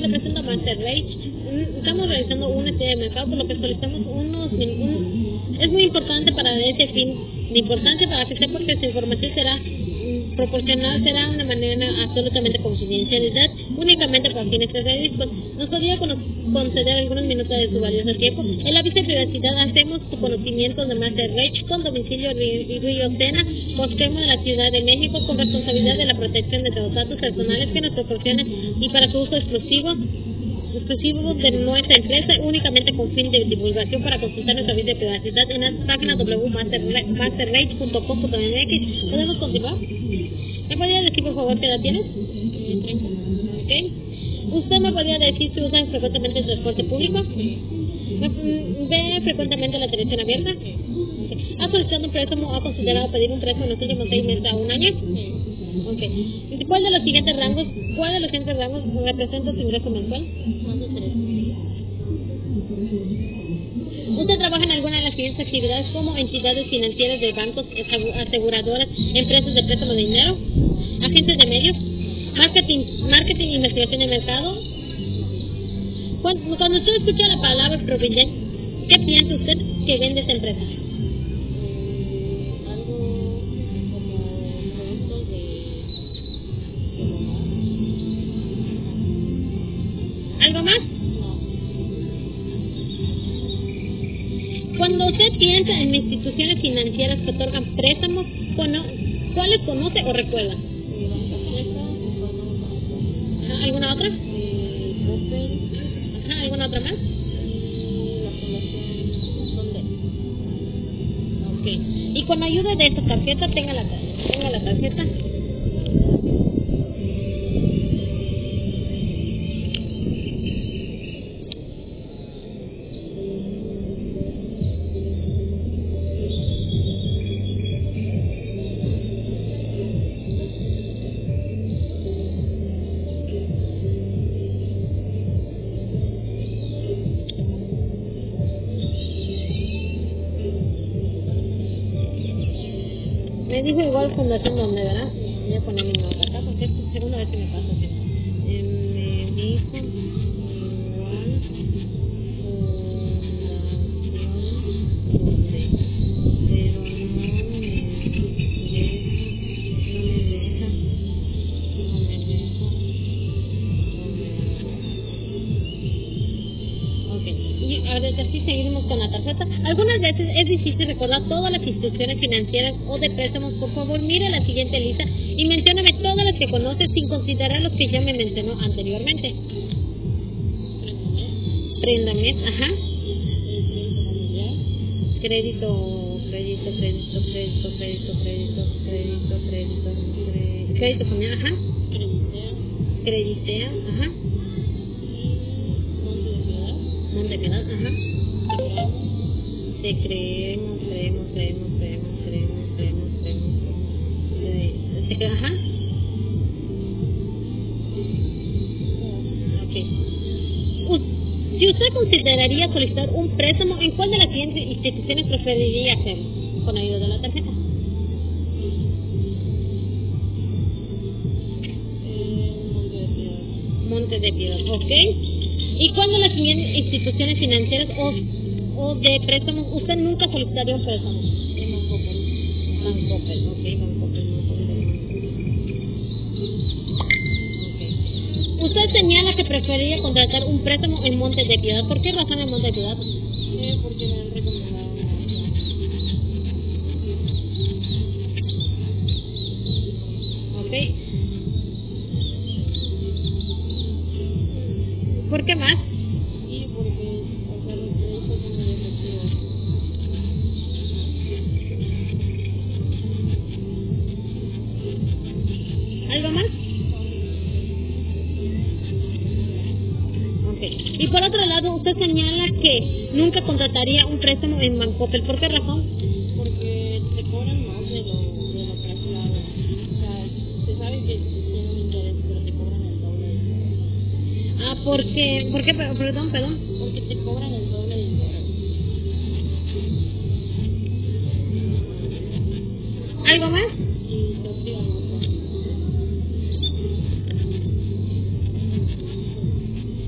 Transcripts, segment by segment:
le presento a Master Rage. Estamos realizando una estudio de mercado, por lo que solicitamos es muy importante para ese fin de importancia para que sepa que esta información será proporcional, será una manera absolutamente confidencialidad, únicamente para fines estratégicos. Nos podría conceder algunos minutos de su valioso tiempo. En la vista de privacidad hacemos tu conocimiento de Master Rage con domicilio Río Sena, Postemo de la Ciudad de México, con responsabilidad de la protección de los datos personales que nos proporcionen y para su uso exclusivo de nuestra empresa, únicamente con fin de divulgación. Para consultar nuestra vista de privacidad en la página www.masterrage.com.mx. ¿Podemos continuar? ¿Me podría decir por favor qué edad tienes? 30. Okay. ¿Usted me podría decir si usa frecuentemente el transporte público? ¿Ve frecuentemente la televisión abierta? Okay. ¿Ha solicitado un préstamo o ha considerado pedir un préstamo en los últimos 6 meses a un año? Okay. ¿Cuál de los siguientes rangos representa su ingreso mensual? Más de 3. ¿Usted trabaja en alguna de las siguientes actividades como entidades financieras de bancos, aseguradoras, empresas de préstamo de dinero, agentes de medios, marketing e investigación de mercado? Cuando usted escucha la palabra Provident, ¿qué piensa usted que vende esta empresa? Algo como productos de ¿Algo más? No. Cuando usted piensa en instituciones financieras que otorgan préstamos, ¿cuáles conoce o recuerda? ¿Alguna otra? ¿Alguna otra más? Okay. Y con ayuda de esta tarjeta, tenga la tarjeta. Me dijo igual fundación donde, ¿verdad? Voy a poner mi nota acá porque es la segunda vez que me pasa así. Me dijo igual así seguimos con la tarjeta. Algunas veces es difícil recordar todas las instituciones financieras o de préstamos. Por favor, mire la siguiente lista y mencióname todas las que conoce sin considerar los que ya me mencionó anteriormente. Préndame, ajá. Crédito familiar, ajá. Creditea, ajá. Montepiedad, ajá. Te creemos. Ajá. Ok. Si usted consideraría solicitar un préstamo, ¿en cuál de las siguientes instituciones preferiría hacerlo? Con ayuda de la tarjeta. Monte de Piedad, ok. ¿Y cuándo las siguientes instituciones financieras o de préstamos usted nunca solicitaría un préstamo? Bancoppel, ok, Bancoppel. Usted señala que preferiría contratar un préstamo en Monte de Piedad. ¿Por qué razón en Monte de Piedad? Porque me han recomendado. Ok. ¿Por qué más? Sí, porque, o sea, los productos son muy efectivos. ¿Algo más? Ok. Y por otro lado, usted señala que nunca contrataría un préstamo en Bancoppel. ¿Por qué razón? Porque te cobran más de lo calculado. O sea, se sabe que tiene un interés, pero te cobran el doble de interés. Ah, ¿por qué? Perdón. Porque te cobran el doble de interés. ¿Algo más? Y te obligan mucho.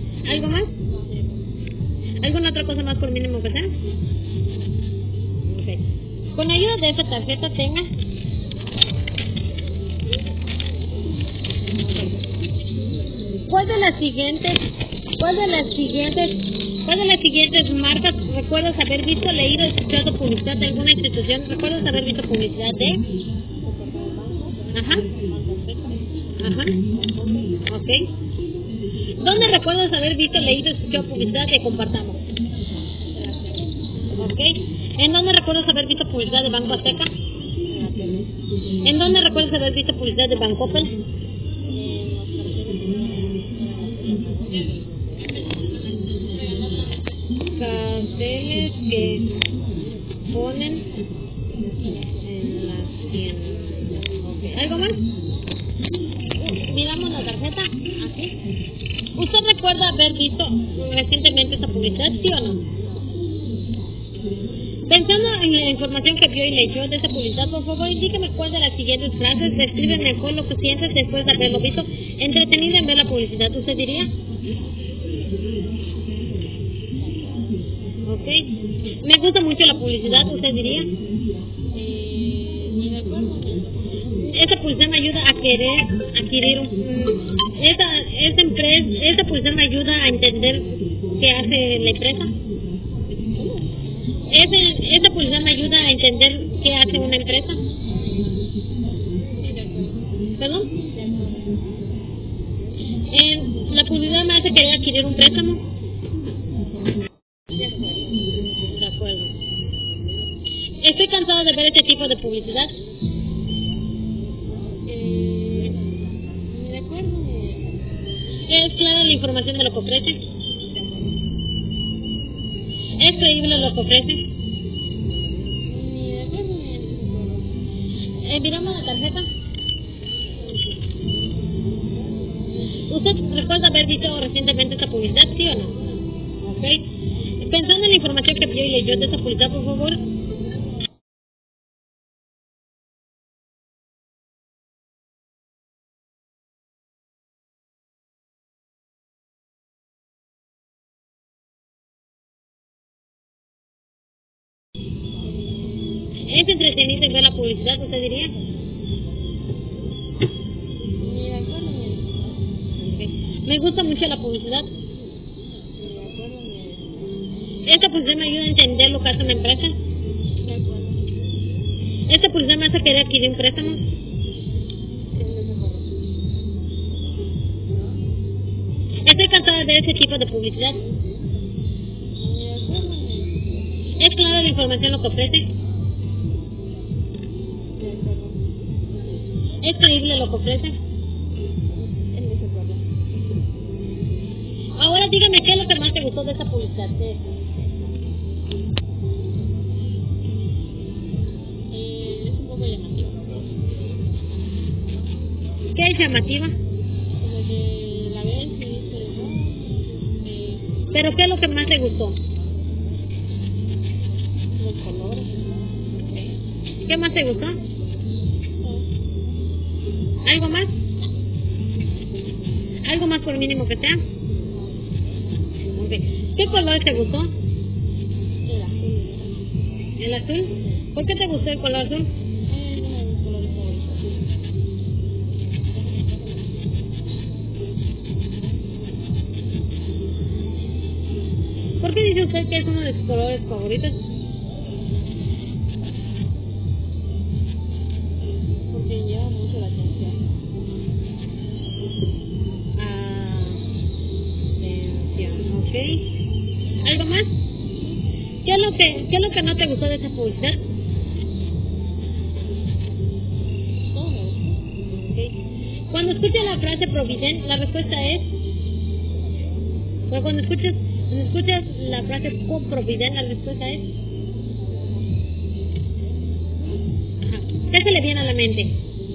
¿Alguna otra cosa más por mínimo que sea? Okay. Con ayuda de esa tarjeta tenga. ¿Cuál de las siguientes marcas recuerdas haber visto, leído, escuchado publicidad de alguna institución? ¿Recuerdas haber visto publicidad de? Ajá. Ajá. Ok. ¿Dónde recuerdas haber visto, leído, escuchado publicidad de Compartamos? Ok. ¿En dónde recuerdas haber visto publicidad de Banco Azteca? ¿En dónde recuerdas haber visto publicidad de Bancoppel? Carteles que ponen en las tiendas. Okay. ¿Algo más? Miramos la tarjeta. Aquí. ¿Usted recuerda haber visto recientemente esa publicidad, sí o no? Pensando en la información que vio y leyó de esa publicidad, por favor indíqueme cuál de las siguientes frases describe mejor lo que sientes después de haberlo visto. Entretenido en ver la publicidad, ¿usted diría? Ok. Me gusta mucho la publicidad, ¿usted diría? Ni me acuerdo. Esa publicidad me ayuda a querer adquirir esa publicidad me ayuda a entender qué hace la empresa. Esa publicidad me ayuda a entender qué hace una empresa. ¿Perdón? La publicidad me hace querer adquirir un préstamo. De acuerdo. Estoy cansado de ver este tipo de publicidad. Ni me acuerdo. ¿Es clara la información de lo que ofrece? ¿Es creíble lo que ofrece? Ni me acuerdo. Miramos la tarjeta. ¿Usted recuerda haber visto recientemente esa publicidad, sí o no? Ok. Pensando en la información que vio y leyó de esa publicidad, por favor. ¿Es entretenido ver la publicidad, usted diría? Ni me acuerdo. Okay. Me gusta mucho la publicidad. Ni me acuerdo. Esta publicidad me ayuda a entender lo que hace una empresa. Me acuerdo. Esta publicidad me hace querer adquirir un préstamo. Estoy cansada de ver ese tipo de publicidad. ¿Es clara la información lo que ofrece? ¿Es creíble lo que ofrece? Ahora dígame qué es lo que más te gustó de esa publicidad. Es un poco llamativo. ¿Qué es llamativa? Como que la ves y dices, no. ¿Pero qué es lo que más te gustó? Los colores. ¿Qué más te gustó? ¿Algo más? ¿Algo más por mínimo que sea? Okay. ¿Qué color te gustó? El azul. ¿El azul? ¿Por qué te gustó el color azul? Es uno de mis colores favoritos. ¿Por qué dice usted que es uno de sus colores favoritos? Porque llama mucho la atención. Atención, ok. ¿Algo más? ¿Qué es lo que no te gustó de esa publicidad? Todo me gusta. Okay. Cuando escuchas la frase Provident, la respuesta es... Pero cuando escuchas la frase Provident, la respuesta es... Ajá. ¿Qué se le viene a la mente?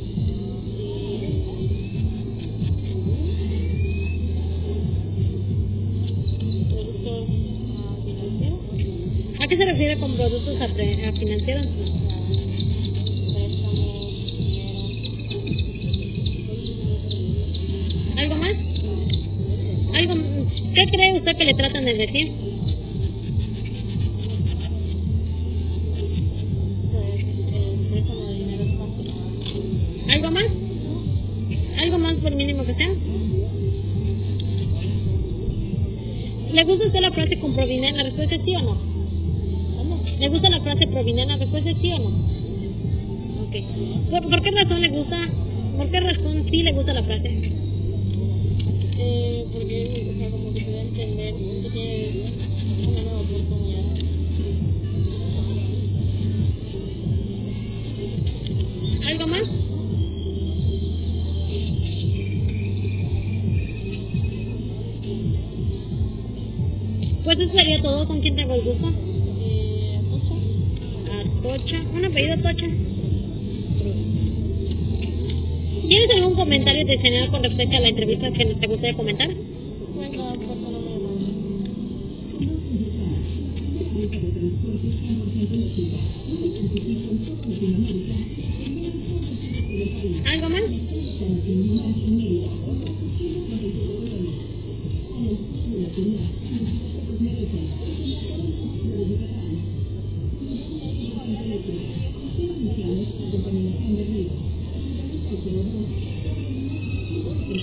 Productos financieros. ¿A qué se refiere con productos financieros? Préstamos, dinero. ¿Algo más? ¿Qué cree usted que le tratan de decir? frase con provinar? La respuesta es sí o no. ¿Cómo? ¿Le gusta la frase provinar? La respuesta es sí o no. Ok. ¿Por qué razón le gusta? ¿Por qué razón sí le gusta la frase? Porque, o sea, como que te da a entender que tienes una nueva oportunidad. ¿Algo más? Pues eso sería todo. ¿Con quién tengo el gusto? Atocha. ¿Un apellido Atocha? ¿Tienes algún comentario adicional con respecto a la entrevista que te gustaría comentar?